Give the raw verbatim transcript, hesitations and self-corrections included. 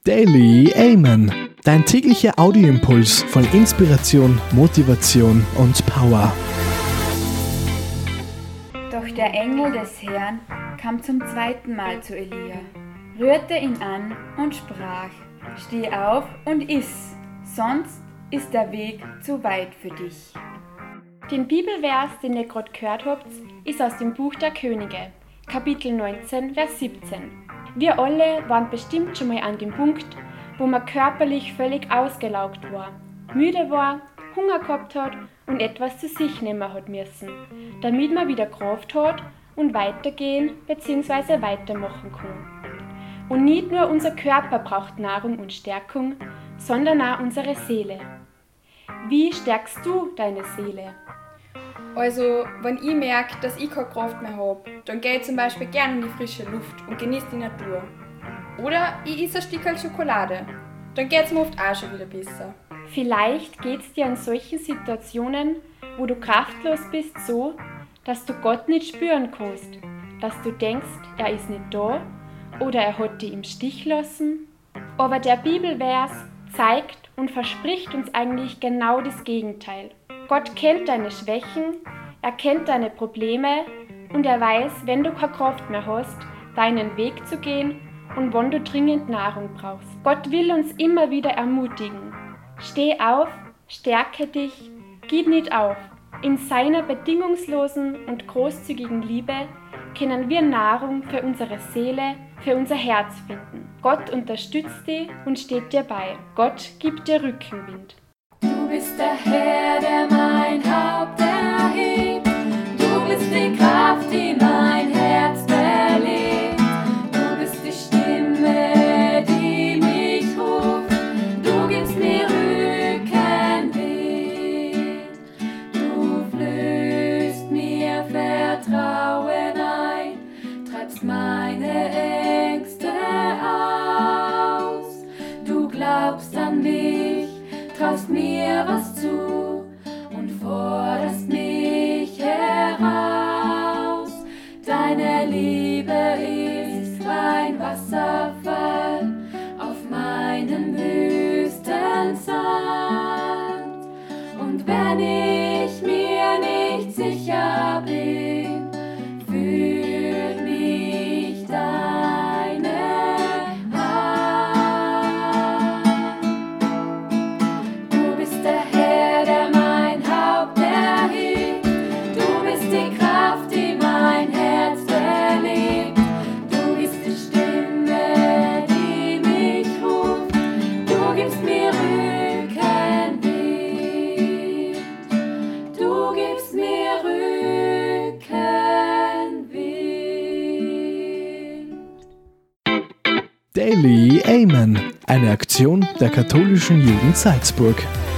Daily Amen. Dein täglicher Audioimpuls von Inspiration, Motivation und Power. Doch der Engel des Herrn kam zum zweiten Mal zu Elia, rührte ihn an und sprach: Steh auf und iss, sonst ist der Weg zu weit für dich. Den Bibelvers, den ihr gerade gehört habt, ist aus dem Buch der Könige, Kapitel neunzehn, Vers siebzehn. Wir alle waren bestimmt schon mal an dem Punkt, wo man körperlich völlig ausgelaugt war, müde war, Hunger gehabt hat und etwas zu sich nehmen hat müssen, damit man wieder Kraft hat und weitergehen bzw. weitermachen kann. Und nicht nur unser Körper braucht Nahrung und Stärkung, sondern auch unsere Seele. Wie stärkst du deine Seele? Also, wenn ich merke, dass ich keine Kraft mehr habe, dann gehe ich zum Beispiel gerne in die frische Luft und genieße die Natur. Oder ich esse ein Stückchen Schokolade. Dann geht es mir oft auch schon wieder besser. Vielleicht geht es dir in solchen Situationen, wo du kraftlos bist, so, dass du Gott nicht spüren kannst, dass du denkst, er ist nicht da oder er hat dich im Stich lassen. Aber der Bibelvers zeigt und verspricht uns eigentlich genau das Gegenteil. Gott kennt deine Schwächen, er kennt deine Probleme und er weiß, wenn du keine Kraft mehr hast, deinen Weg zu gehen und wann du dringend Nahrung brauchst. Gott will uns immer wieder ermutigen. Steh auf, stärke dich, gib nicht auf. In seiner bedingungslosen und großzügigen Liebe können wir Nahrung für unsere Seele, für unser Herz finden. Gott unterstützt dich und steht dir bei. Gott gibt dir Rückenwind. Du bist der Herr, der mein Haupt erhebt. Du bist die Kraft, die mein Herz belebt. Du bist die Stimme, die mich ruft. Du gibst mir Rückenwind. Du flößt mir Vertrauen ein, treibst meine Ängste aus. Du glaubst an mich, traust mir was zu und forderst mich heraus. Deine Liebe ist ein Wasserfall auf meinem Wüstensand. Und wenn ich mir nicht sicher bin, führt mich deine Daily Amen. Eine Aktion der katholischen Jugend Salzburg.